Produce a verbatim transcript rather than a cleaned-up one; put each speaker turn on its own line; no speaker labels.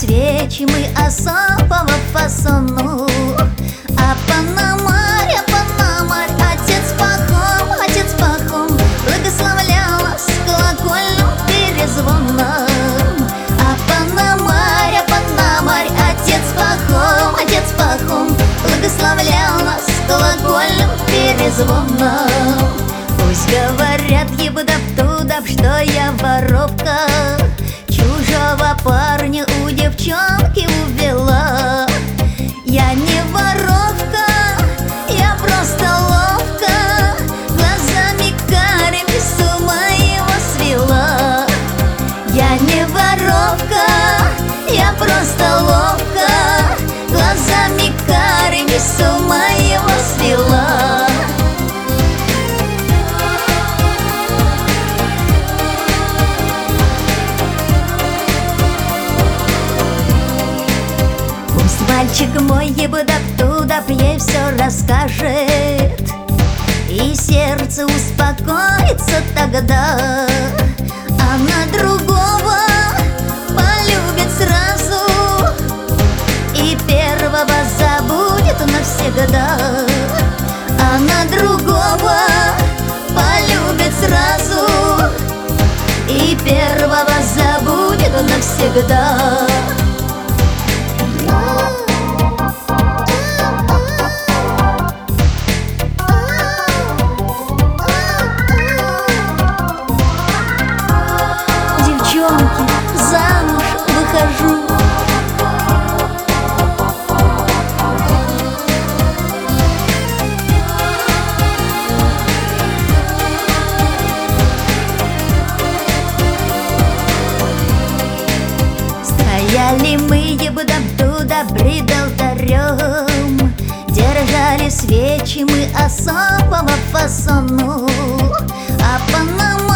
свечи мы особого фасону. А Пономарь, Пономарь, отец Пахом, отец Пахом благословлял нас колокольным перезвоном. А Пономарь, Пономарь, отец Пахом, отец Пахом благословлял нас колокольным перезвоном. Пусть говорят ебудап-тудап, что я воровка, чужого парня у девчонки увела. Я не воровка, я просто ловко глазами карими с ума его свела. Я не воровка, я просто ловко глазами карими с ума его свела. Мальчик мой ебудап-тудап ей все расскажет, и сердце успокоится тогда. Она другого полюбит сразу и первого забудет навсегда. Она другого полюбит сразу и первого забудет навсегда. Замуж выхожу. Стояли мы ебудап-тудап пред алтарем, держали свечи мы особого фасону. А Пономарь,